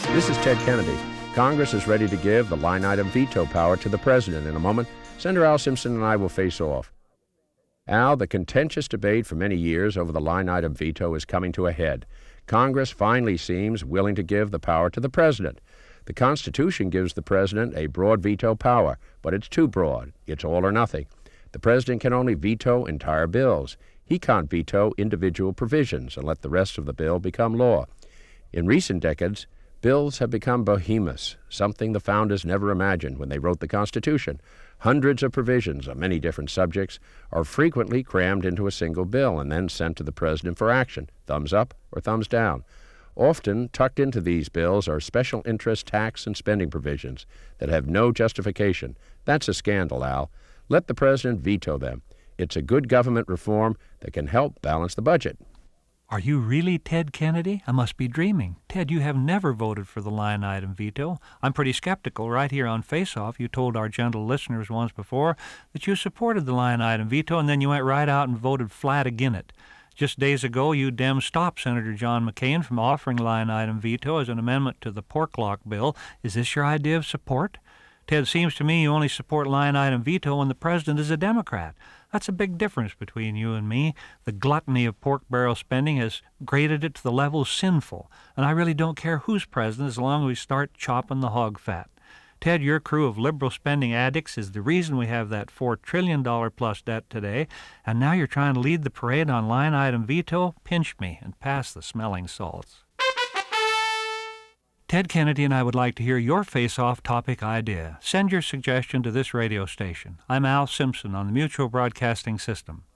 This is Ted Kennedy. Congress is ready to give the line-item veto power to the president. In a moment, Senator Al Simpson and I will face off. Al, the contentious debate for many years over the line-item veto is coming to a head. Congress finally seems willing to give the power to the president. The Constitution gives the president a broad veto power, but it's too broad. It's all or nothing. The president can only veto entire bills. He can't veto individual provisions and let the rest of the bill become law. In recent decades, bills have become behemoths, something the founders never imagined when they wrote the Constitution. Hundreds of provisions on many different subjects are frequently crammed into a single bill and then sent to the president for action, thumbs up or thumbs down. Often tucked into these bills are special interest tax and spending provisions that have no justification. That's a scandal, Al. Let the president veto them. It's a good government reform that can help balance the budget. Are you really Ted Kennedy? I must be dreaming. Ted, you have never voted for the line-item veto. I'm pretty skeptical. Right here on Face Off, you told our gentle listeners once before that you supported the line-item veto, and then you went right out and voted flat against it. Just days ago, you Dems stopped Senator John McCain from offering line-item veto as an amendment to the pork lock bill. Is this your idea of support? Ted, seems to me you only support line-item veto when the president is a Democrat. That's a big difference between you and me. The gluttony of pork barrel spending has graded it to the level of sinful, and I really don't care who's president as long as we start chopping the hog fat. Ted, your crew of liberal spending addicts is the reason we have that $4 trillion plus debt today, and now you're trying to lead the parade on line-item veto? Pinch me and pass the smelling salts. Ted Kennedy and I would like to hear your face-off topic idea. Send your suggestion to this radio station. I'm Al Simpson on the Mutual Broadcasting System.